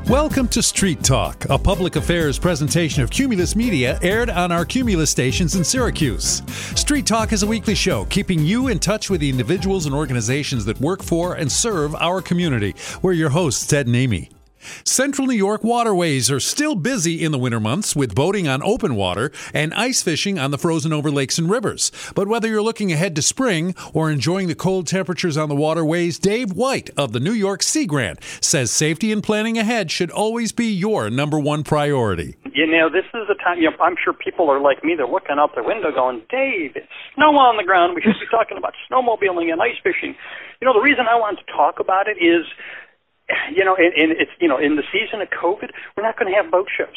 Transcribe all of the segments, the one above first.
Welcome to Street Talk, a public affairs presentation of Cumulus Media aired on our Cumulus stations in Syracuse. Street Talk is a weekly show keeping you in touch with the individuals and organizations that work for and serve our community. We're your hosts, Ted and Amy. Central New York waterways are still busy in the winter months with boating on open water and ice fishing on the frozen over lakes and rivers. But whether you're looking ahead to spring or enjoying the cold temperatures on the waterways, Dave White of the New York Sea Grant says safety and planning ahead should always be your number one priority. You know, this is a time, I'm sure people are like me, they're looking out the window going, Dave, it's snow on the ground. We should be talking about snowmobiling and ice fishing. You know, the reason I want to talk about it is, in the season of COVID, we're not going to have boat shows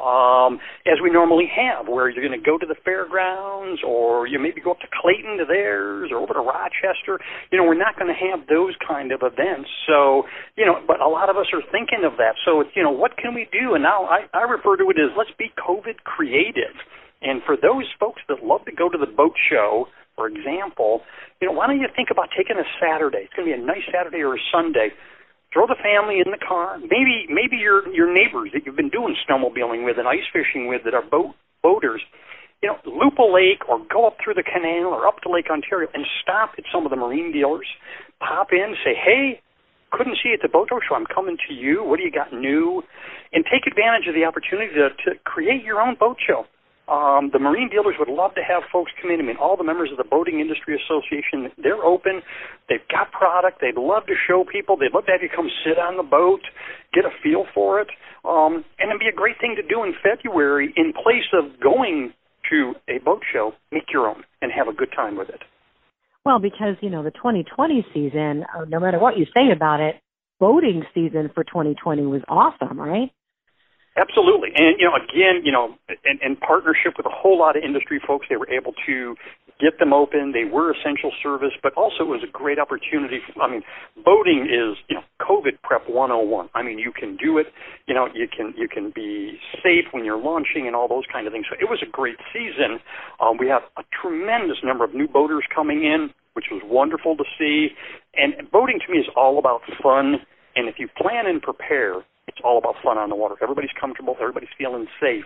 as we normally have, where you're going to go to the fairgrounds or you maybe go up to Clayton to theirs or over to Rochester. You know, we're not going to have those kind of events. So, but a lot of us are thinking of that. So, it's, what can we do? And now I refer to it as let's be COVID creative. And for those folks that love to go to the boat show, for example, why don't you think about taking a Saturday? It's going to be a nice Saturday or a Sunday. Throw the family in the car. Maybe your neighbors that you've been doing snowmobiling with and ice fishing with that are boaters. Loop a lake or go up through the canal or up to Lake Ontario and stop at some of the marine dealers. Pop in, say, hey, couldn't see you at the boat show. I'm coming to you. What do you got new? And take advantage of the opportunity to create your own boat show. The marine dealers would love to have folks come in. I mean, all the members of the Boating Industry Association, they're open. They've got product. They'd love to show people. They'd love to have you come sit on the boat, get a feel for it. And it'd be a great thing to do in February in place of going to a boat show. Make your own and have a good time with it. Well, because, the 2020 season, no matter what you say about it, boating season for 2020 was awesome, right? Absolutely. And, again, in partnership with a whole lot of industry folks, they were able to get them open. They were essential service, but also it was a great opportunity. Boating is, COVID prep 101. You can do it. You can be safe when you're launching and all those kind of things. So it was a great season. We have a tremendous number of new boaters coming in, which was wonderful to see. And boating to me is all about fun. And if you plan and prepare, it's all about fun on the water. Everybody's comfortable. Everybody's feeling safe.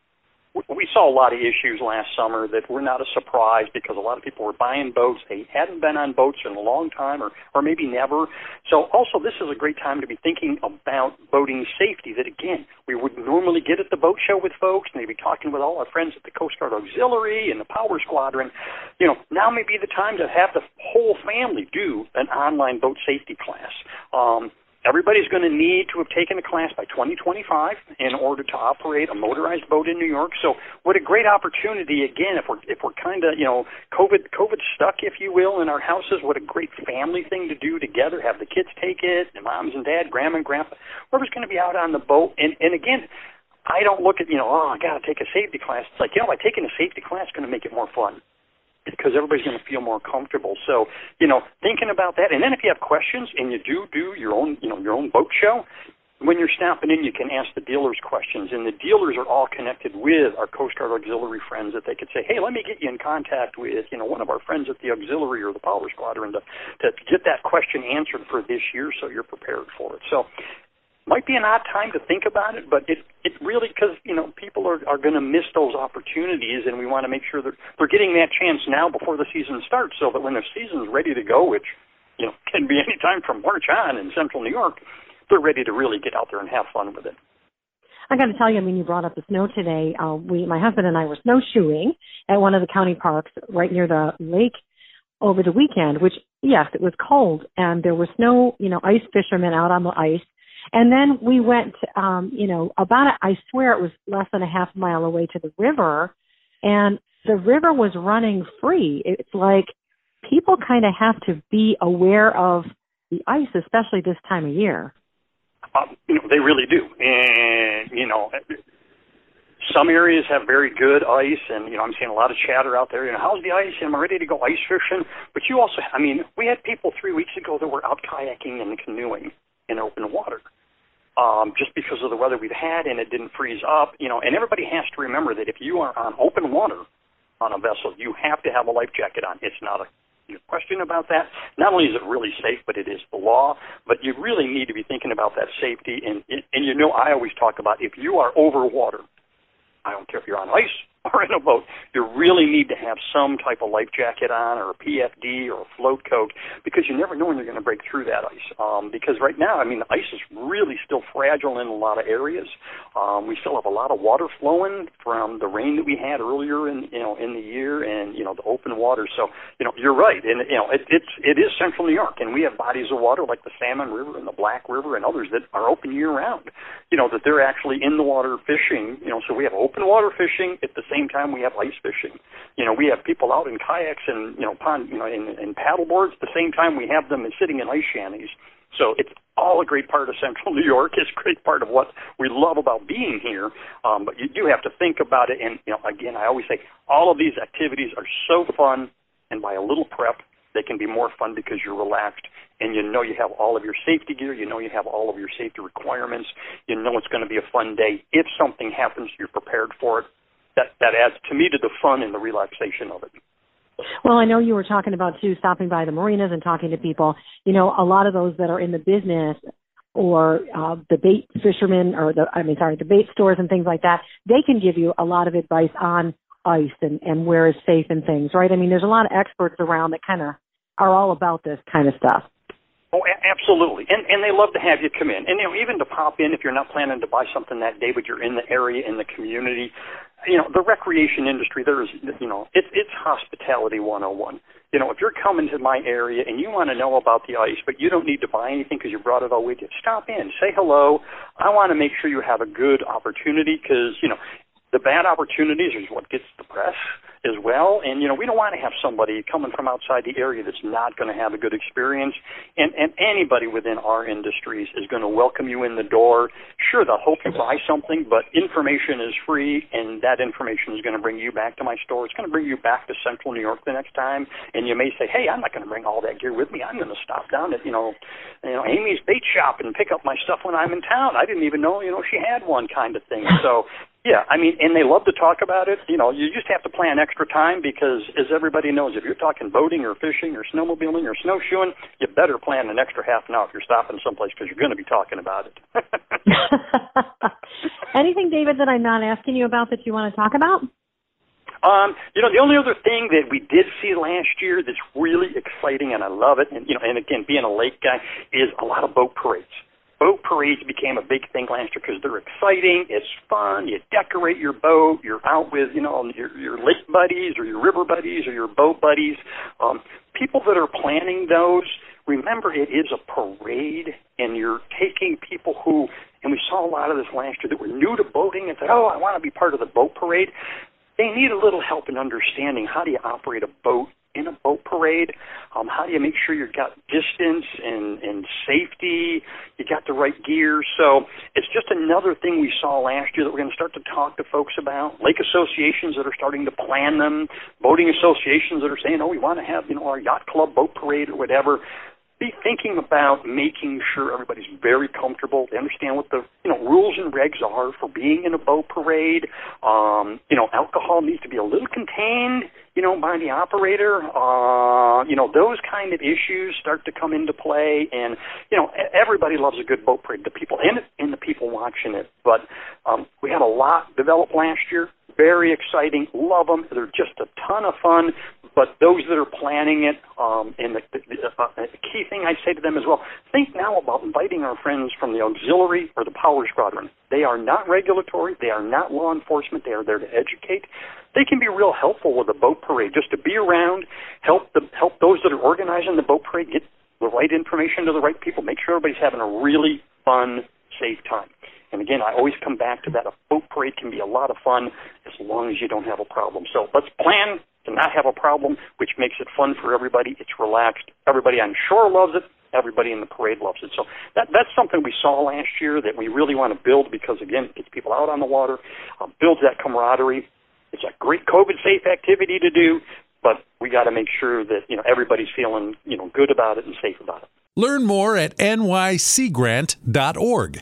We saw a lot of issues last summer that were not a surprise because a lot of people were buying boats. They hadn't been on boats in a long time or maybe never. So also this is a great time to be thinking about boating safety that, again, we would normally get at the boat show with folks and they'd be talking with all our friends at the Coast Guard Auxiliary and the Power Squadron. Now may be the time to have the whole family do an online boat safety class. Everybody's going to need to have taken a class by 2025 in order to operate a motorized boat in New York. So what a great opportunity, again, if we're kind of, COVID stuck, if you will, in our houses, what a great family thing to do together. Have the kids take it, the moms and dad, grandma and grandpa, whoever's going to be out on the boat. And again, I don't look at, I got to take a safety class. It's like, by taking a safety class, it's going to make it more fun, because everybody's going to feel more comfortable. So, thinking about that. And then if you have questions and you do your own boat show, when you're stopping in, you can ask the dealers questions. And the dealers are all connected with our Coast Guard Auxiliary friends that they could say, hey, let me get you in contact with, one of our friends at the Auxiliary or the Power Squadron to get that question answered for this year so you're prepared for it. So, might be an odd time to think about it, but it really, because, people are going to miss those opportunities, and we want to make sure that they're getting that chance now before the season starts so that when the season's ready to go, which, can be any time from March on in central New York, they're ready to really get out there and have fun with it. I got to tell you, you brought up the snow today. My husband and I were snowshoeing at one of the county parks right near the lake over the weekend, which, yes, it was cold, and there were snow, ice fishermen out on the ice. And then we went, I swear it was less than a half mile away to the river, and the river was running free. It's like people kind of have to be aware of the ice, especially this time of year. They really do. And, some areas have very good ice, and, I'm seeing a lot of chatter out there, how's the ice? Am I ready to go ice fishing? But you also, we had people 3 weeks ago that were out kayaking and canoeing in open water. Just because of the weather we've had and it didn't freeze up, and everybody has to remember that if you are on open water on a vessel, you have to have a life jacket on. It's not your question about that. Not only is it really safe, but it is the law. But you really need to be thinking about that safety. And you know, I always talk about if you are over water, I don't care if you're on ice or in a boat, you really need to have some type of life jacket on or a PFD or a float coat, because you never know when you're going to break through that ice. Because right now, I mean, the ice is really still fragile in a lot of areas. We still have a lot of water flowing from the rain that we had earlier in the year, and the open water. So you're right, and it is Central New York, and we have bodies of water like the Salmon River and the Black River and others that are open year round. That they're actually in the water fishing. So we have open water fishing at the same time we have ice fishing. We have people out in kayaks and in paddle boards at the same time we have them sitting in ice shanties. So it's all a great part of Central New York. It's a great part of what we love about being here. But you do have to think about it. And again, I always say all of these activities are so fun, and by a little prep, they can be more fun because you're relaxed and you have all of your safety gear, you have all of your safety requirements, it's going to be a fun day. If something happens, you're prepared for it. That adds to the fun and the relaxation of it. Well, I know you were talking about, too, stopping by the marinas and talking to people. A lot of those that are in the business or the bait fishermen or the bait stores and things like that, they can give you a lot of advice on ice and where is safe and things, right? I mean, there's a lot of experts around that kind of are all about this kind of stuff. Oh, absolutely. And they love to have you come in. And, even to pop in if you're not planning to buy something that day, but you're in the area, in the community. The recreation industry, it's hospitality 101. If you're coming to my area and you want to know about the ice, but you don't need to buy anything because you brought it all with you, stop in, say hello. I want to make sure you have a good opportunity because, the bad opportunities is what gets the press as well. And, we don't want to have somebody coming from outside the area that's not going to have a good experience. And anybody within our industries is going to welcome you in the door. Sure, they'll hope you buy something, but information is free, and that information is going to bring you back to my store. It's going to bring you back to Central New York the next time. And you may say, hey, I'm not going to bring all that gear with me. I'm going to stop down at, Amy's bait shop and pick up my stuff when I'm in town. I didn't even know, she had one kind of thing. So, yeah, I mean, and they love to talk about it. You just have to plan extra time because, as everybody knows, if you're talking boating or fishing or snowmobiling or snowshoeing, you better plan an extra half an hour if you're stopping someplace because you're going to be talking about it. Anything, David, that I'm not asking you about that you want to talk about? The only other thing that we did see last year that's really exciting, and I love it, and again, being a lake guy, is a lot of boat parades. Boat parades became a big thing last year because they're exciting. It's fun. You decorate your boat. You're out with, your lake buddies or your river buddies or your boat buddies. People that are planning those, remember it is a parade, and you're taking people who, and we saw a lot of this last year, that were new to boating and said, oh, I want to be part of the boat parade. They need a little help in understanding how do you operate a boat in a boat parade. How do you make sure you've got distance and safety, you got the right gear? So it's just another thing we saw last year that we're going to start to talk to folks about. Lake associations that are starting to plan them, boating associations that are saying, oh, we want to have, our yacht club boat parade or whatever. Be thinking about making sure everybody's very comfortable. They understand what the rules and regs are for being in a boat parade. Alcohol needs to be a little contained, by the operator. Those kind of issues start to come into play. And, everybody loves a good boat parade, the people in it and the people watching it. But we had a lot developed last year. Very exciting. Love them. They're just a ton of fun. But those that are planning it, and the key thing I say to them as well, think now about inviting our friends from the auxiliary or the power squadron. They are not regulatory. They are not law enforcement. They are there to educate. They can be real helpful with a boat parade, just to be around, help those that are organizing the boat parade get the right information to the right people, make sure everybody's having a really fun, safe time. And again, I always come back to that. A boat parade can be a lot of fun as long as you don't have a problem. So let's plan to not have a problem, which makes it fun for everybody. It's relaxed. Everybody on shore loves it. Everybody in the parade loves it. So that's something we saw last year that we really want to build because, again, it gets people out on the water, builds that camaraderie. It's a great COVID-safe activity to do, but we got to make sure that, everybody's feeling, good about it and safe about it. Learn more at nycgrant.org.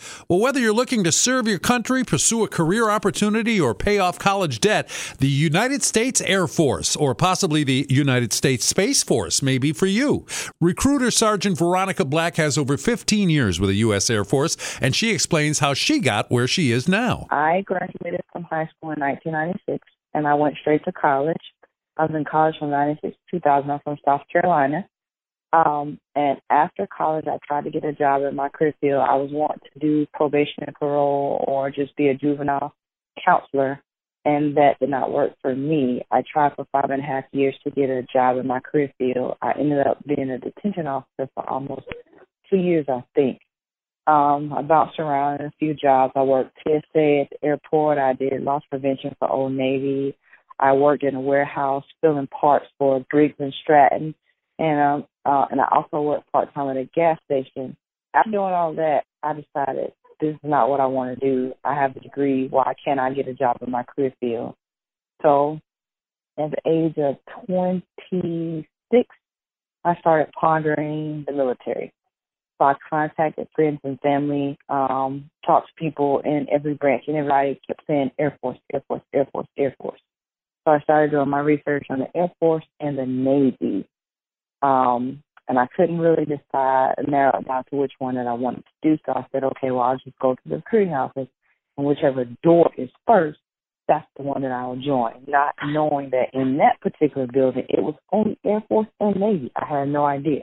Well, whether you're looking to serve your country, pursue a career opportunity, or pay off college debt, the United States Air Force, or possibly the United States Space Force, may be for you. Recruiter Sergeant Veronica Black has over 15 years with the U.S. Air Force, and she explains how she got where she is now. I graduated from high school in 1996, and I went straight to college. I was in college from 96 to 2000. I'm from South Carolina. And after college, I tried to get a job in my career field. I was wanting to do probation and parole or just be a juvenile counselor, and that did not work for me. I tried for 5.5 years to get a job in my career field. I ended up being a detention officer for almost 2 years, I think. I bounced around in a few jobs. I worked TSA at the airport. I did loss prevention for Old Navy. I worked in a warehouse filling parts for Briggs and Stratton. And I also worked part-time at a gas station. After doing all that, I decided this is not what I want to do. I have a degree. Why can't I get a job in my career field? So at the age of 26, I started pondering the military. So I contacted friends and family, talked to people in every branch, and everybody kept saying Air Force, Air Force, Air Force, Air Force. So I started doing my research on the Air Force and the Navy. And I couldn't really narrow it down to which one that I wanted to do. So I said, okay, well, I'll just go to the recruiting office, and whichever door is first, that's the one that I'll join, not knowing that in that particular building, it was only Air Force and Navy. I had no idea.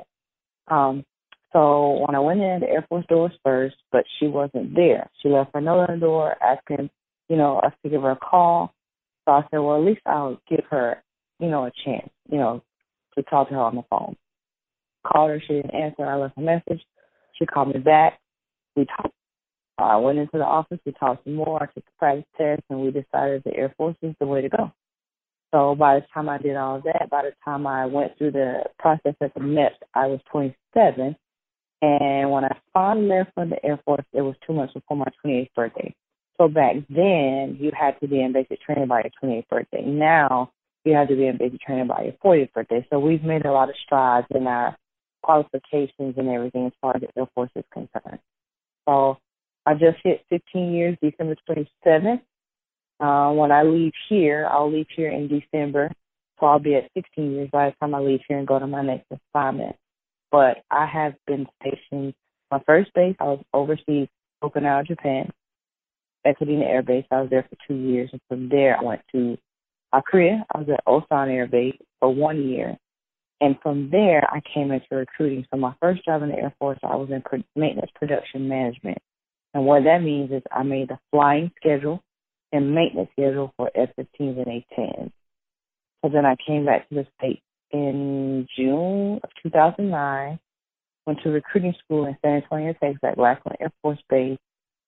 So when I went in, the Air Force door was first, but she wasn't there. She left her note on the door asking, us to give her a call. So I said, well, at least I'll give her, a chance, to talk to her on the phone. Called her, she didn't answer. I left a message. She called me back. We talked. I went into the office. We talked some more. I took the practice test, and we decided the Air Force is the way to go. So by the time I did all that, by the time I went through the process at the Met, I was 27. And when I finally left for the Air Force, it was 2 months before my 28th birthday. So back then, you had to be in basic training by your 28th birthday. Now, you have to be in basic training by your 40th birthday. So we've made a lot of strides in our qualifications and everything as far as the Air Force is concerned. So I just hit 15 years, December 27th. When I leave here, I'll leave here in December. So I'll be at 16 years by the time I leave here and go to my next assignment. But I have been stationed, my first base, I was overseas, Okinawa, Japan, at Kadena Air Base. I was there for 2 years. And from there, I went to Korea. I was at Osan Air Base for 1 year. And from there, I came into recruiting. So my first job in the Air Force, I was in maintenance production management. And what that means is I made the flying schedule and maintenance schedule for F-15s and A-10s. So then I came back to the States in June of 2009, went to recruiting school in San Antonio, Texas at Lackland Air Force Base,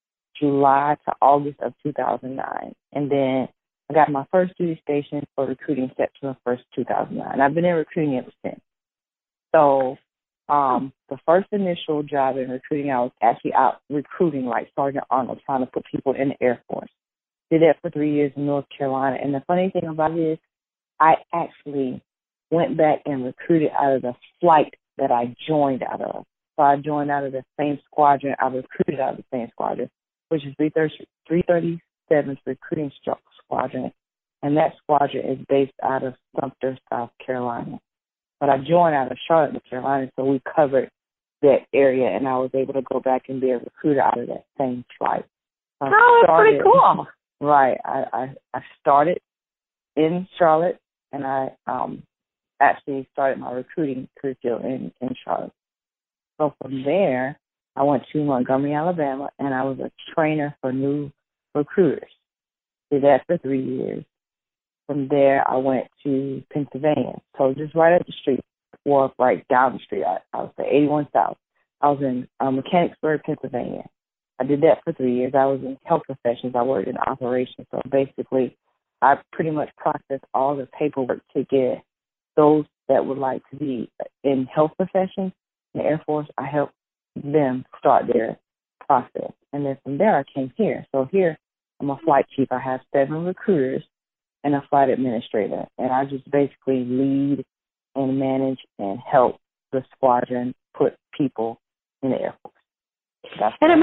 July to August of 2009. And then I got my first duty station for recruiting September 1st, 2009. I've been in recruiting ever since. So the first initial job in recruiting, I was actually out recruiting like Sergeant Arnold, trying to put people in the Air Force. Did that for 3 years in North Carolina. And the funny thing about it is I actually went back and recruited out of the flight that I joined out of. So I joined out of the same squadron. I recruited out of the same squadron, which is 337th Recruiting Squadron, and that squadron is based out of Sumter, South Carolina. But I joined out of Charlotte, North Carolina, so we covered that area, and I was able to go back and be a recruiter out of that same flight. That's pretty cool. Right. I started in Charlotte, and I actually started my recruiting career field in Charlotte. So from there, I went to Montgomery, Alabama, and I was a trainer for new recruiters. Did that for 3 years. From there, I went to Pennsylvania. So just right up the street, or right down the street, I would say 81 South. I was in Mechanicsburg, Pennsylvania. I did that for 3 years. I was in health professions. I worked in operations. So basically, I pretty much processed all the paperwork to get those that would like to be in health professions in the Air Force. I helped them start their process. And then from there, I came here. So here, I'm a flight chief. I have 7 recruiters and a flight administrator. And I just basically lead and manage and help the squadron put people in the Air Force. And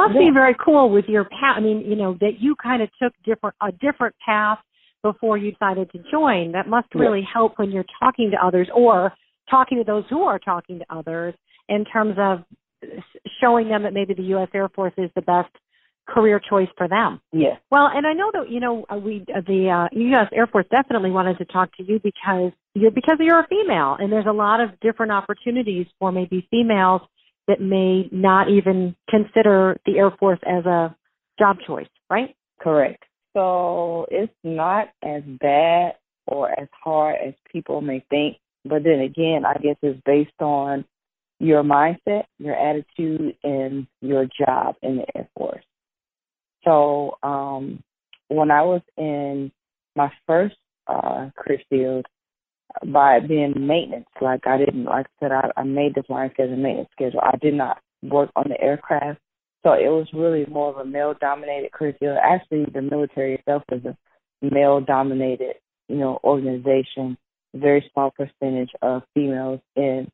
must be very cool with your path. I mean, that you kind of took a different path before you decided to join. That must really help when you're talking to others or talking to those who are talking to others in terms of showing them that maybe the U.S. Air Force is the best career choice for them. Yes. Well, and I know that, the U.S. Air Force definitely wanted to talk to you because you're a female, and there's a lot of different opportunities for maybe females that may not even consider the Air Force as a job choice, right? Correct. So it's not as bad or as hard as people may think. But then again, I guess it's based on your mindset, your attitude, and your job in the Air Force. So when I was in my first career field, by being maintenance, I made the flying schedule, maintenance schedule. I did not work on the aircraft. So it was really more of a male-dominated career field. Actually, the military itself is a male-dominated, organization. Very small percentage of females, and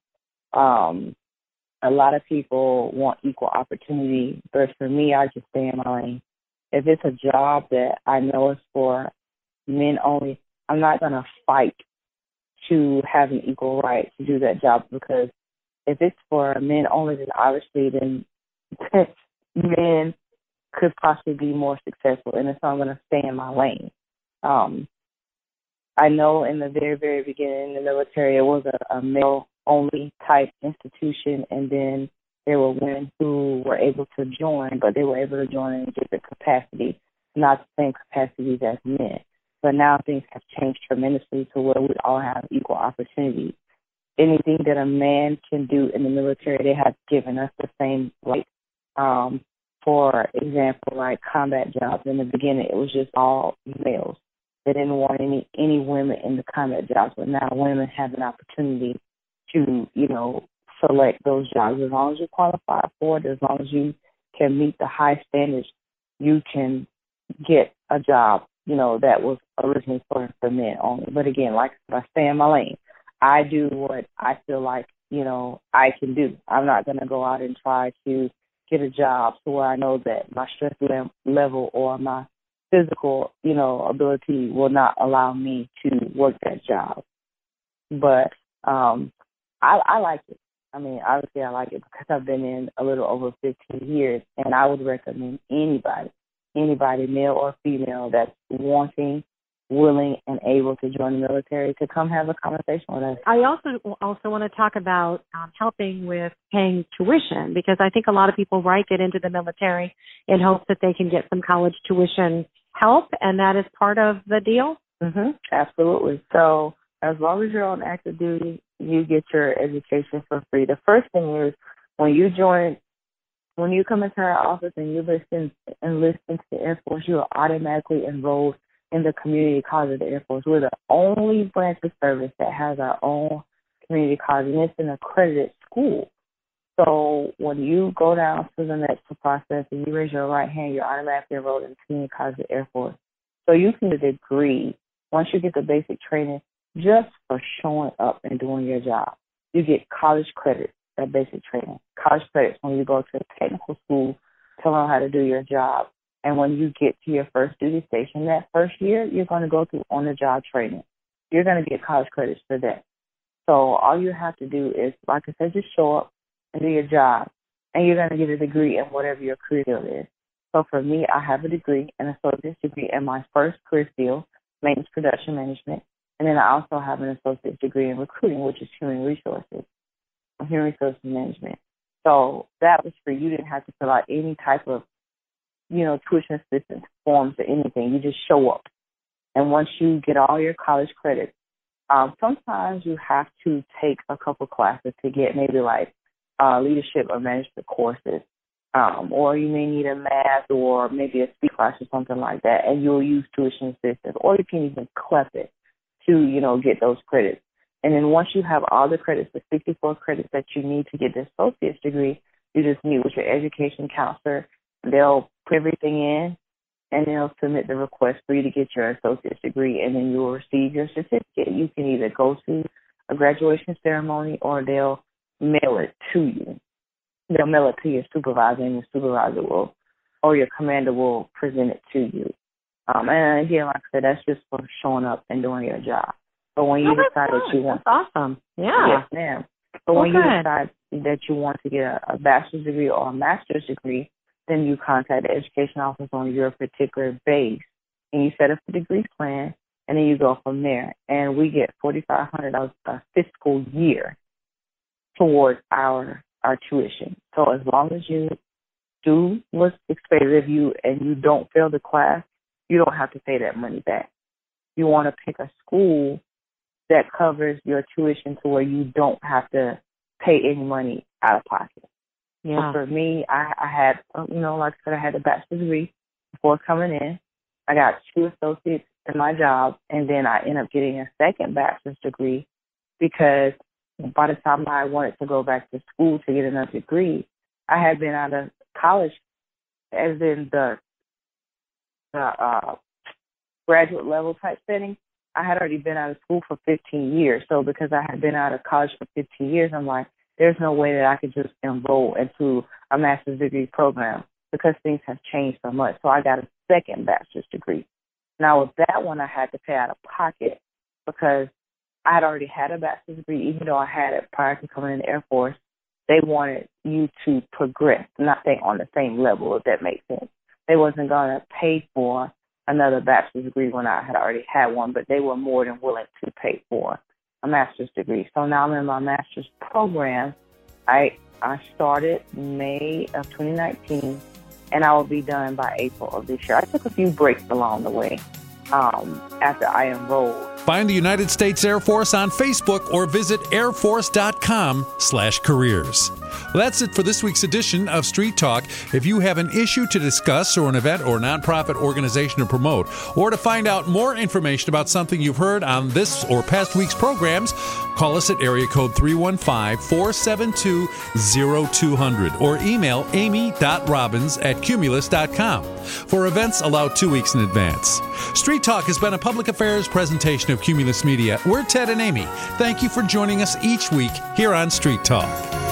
a lot of people want equal opportunity. But for me, I just stay in my lane. If it's a job that I know is for men only, I'm not going to fight to have an equal right to do that job, because if it's for men only, then obviously men could possibly be more successful, and so I'm going to stay in my lane. I know in the very, very beginning in the military, it was a male-only type institution, and then there were women who were able to join, but they were able to join in a different capacity, not the same capacities as men. But now things have changed tremendously to where we all have equal opportunity. Anything that a man can do in the military, they have given us the same right. For example, like combat jobs, in the beginning, it was just all males. They didn't want any women in the combat jobs, but now women have an opportunity to, select those jobs. As long as you qualify for it, as long as you can meet the high standards, you can get a job, that was originally for men only. But again, like I stay in my lane. I do what I feel like, I can do. I'm not going to go out and try to get a job to where I know that my stress level or my physical, ability will not allow me to work that job. But I like it. I mean, obviously I like it because I've been in a little over 15 years, and I would recommend anybody, male or female, that's wanting, willing, and able to join the military to come have a conversation with us. I also want to talk about helping with paying tuition, because I think a lot of people get into the military in hopes that they can get some college tuition help, and that is part of the deal? Mm-hmm. Absolutely. So as long as you're on active duty, you get your education for free. The first thing is when you come into our office and you enlist into the Air Force, you are automatically enrolled in the Community College of the Air Force. We're the only branch of service that has our own community college, and it's an accredited school. So when you go down to the next process and you raise your right hand, you're automatically enrolled in the Community College of the Air Force. So you can get a degree once you get the basic training just for showing up and doing your job. You get college credits, that basic training. College credits when you go to a technical school to learn how to do your job. And when you get to your first duty station, that first year, you're going to go through on-the-job training. You're going to get college credits for that. So all you have to do is, like I said, just show up and do your job, and you're going to get a degree in whatever your career field is. So for me, I have a degree, an associate's degree in my first career field, maintenance production management, and then I also have an associate's degree in recruiting, which is human resources management. So that was free. You didn't have to fill out any type of, tuition assistance forms or anything. You just show up. And once you get all your college credits, sometimes you have to take a couple classes to get maybe like leadership or management courses, or you may need a math or maybe a speech class or something like that, and you'll use tuition assistance, or you can even CLEP it to, get those credits. And then once you have all the credits, the 64 credits that you need to get the associate's degree, you just meet with your education counselor. They'll put everything in, and they'll submit the request for you to get your associate's degree, and then you'll receive your certificate. You can either go to a graduation ceremony or they'll mail it to you. They'll mail it to your supervisor, and your supervisor will or your commander will present it to you. And again, like I said, that's just for showing up and doing your job. But when you decide that you want, that's awesome. Yeah. Yes, ma'am. But when you decide that you want to get a bachelor's degree or a master's degree, then you contact the education office on your particular base, and you set up a degree plan, and then you go from there. And we get $4,500 a fiscal year towards our tuition. So as long as you do what's expected of you and you don't fail the class, you don't have to pay that money back. You want to pick a school that covers your tuition to where you don't have to pay any money out of pocket. Yeah. So for me, I had, like I said, I had a bachelor's degree before coming in. I got 2 associates in my job, and then I ended up getting a second bachelor's degree because by the time I wanted to go back to school to get another degree, I had been out of college, as in the graduate level type setting. I had already been out of school for 15 years. So because I had been out of college for 15 years, I'm like, there's no way that I could just enroll into a master's degree program because things have changed so much. So I got a second bachelor's degree. Now with that one, I had to pay out of pocket because I had already had a bachelor's degree, even though I had it prior to coming in the Air Force. They wanted you to progress, not stay on the same level, if that makes sense. They wasn't going to pay for another bachelor's degree when I had already had one, but they were more than willing to pay for a master's degree. So now I'm in my master's program. I started May of 2019, and I will be done by April of this year. I took a few breaks along the way after I enrolled. Find the United States Air Force on Facebook or visit airforce.com/careers. Well, that's it for this week's edition of Street Talk. If you have an issue to discuss or an event or nonprofit organization to promote, or to find out more information about something you've heard on this or past week's programs, call us at area code 315-472-0200 or email amy.robbins@cumulus.com. For events, allow 2 weeks in advance. Street Talk has been a public affairs presentation of Cumulus Media. We're Ted and Amy. Thank you for joining us each week here on Street Talk.